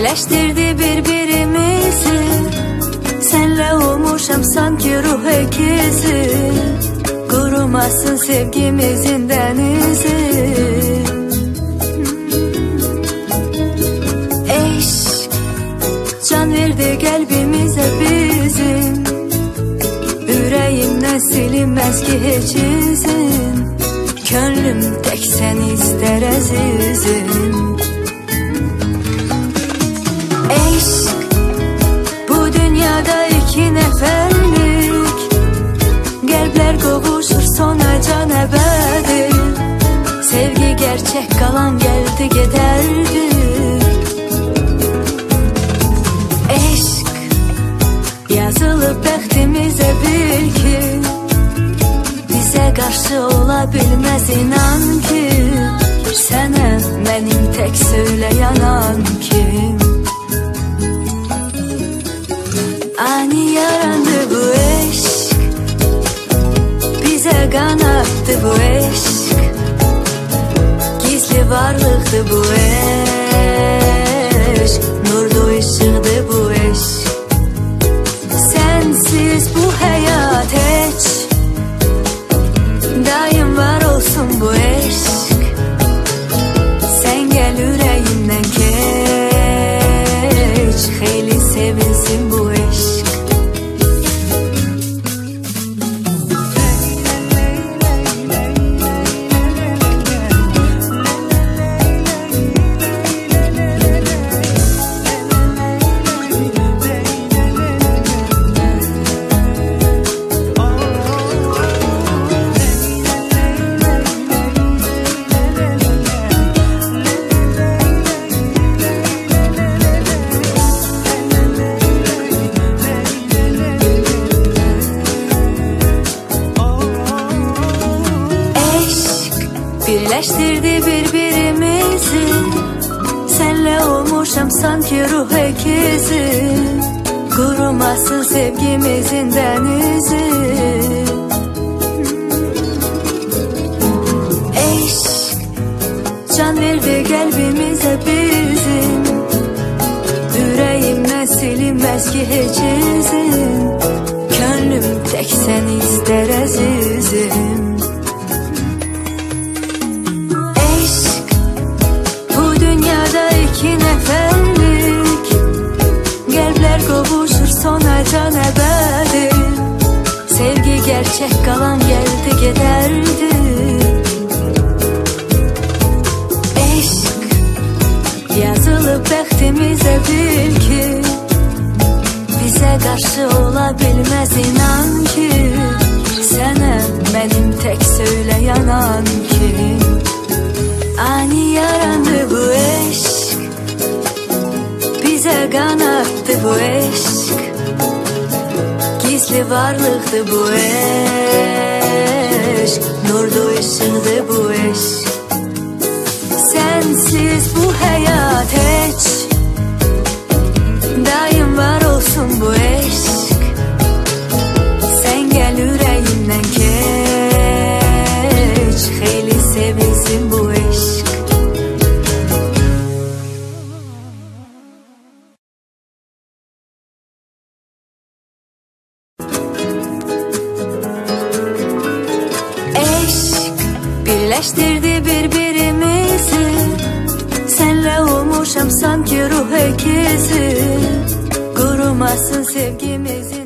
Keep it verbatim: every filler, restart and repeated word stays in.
birleştirdi birbirimizi. Senle olmuşam sanki ruh ikizi. Kurumasın sevgimizin denizi. Eşk can verdi kalbimize bizim. Yüreğimden silinmez ki hiç izin. Könlüm tek sen ister azizim. Eşk bu dünyada iki neferlik. Kalpler kavuşur sonra can ebedi. Sevgi gerçek kalan geldi giderdi. Eşk yazılıp bəxtimize bil ki. Bize karşı olabilmez inan ki. Sənə mənim tek söyleyanan kim? Ani yarandı bu eşk. Bize kanattı bu eşk. Gizli varlıktı bu eşk. Nurlu ışıktı bu eşk. Sensiz bu hayat hiç. Daim var olsun bu eşk. Sen gel yüreğimden geç. Hayli sevilsin bu eşk. Birleştirdi birbirimizi. Senle olmuşam sanki ruh ikizi. Kurumasın sevgimizin denizi. Eşk can verdi kalbimize bizim. Yüreğimden silinmez ki hiç izin. Könlüm tek sen ister azizim. İki neferlik. Kalpler kavuşur sonra can ebedi. Sevgi gerçek kalan geldi giderdi. Eşk yazılıp bəxtimize bil ki. Bize karşı olabilmez inan ki. Sənə mənim tek söyleyanan kim? Ani yarandı bu eşk. Bize kanattı bu eşk. Gizli varlıktı bu eşk. Nurlu ışıktı bu eşk. Sensiz bu hayat hiç. Daim var olsun bu eşk. Sen gel yüreğimden geç. Hayli sevilsin bu eşk. Birleştirdi birbirimizi. Senle olmuşam sanki ruh ikizi. Kurumasın sevgimizi.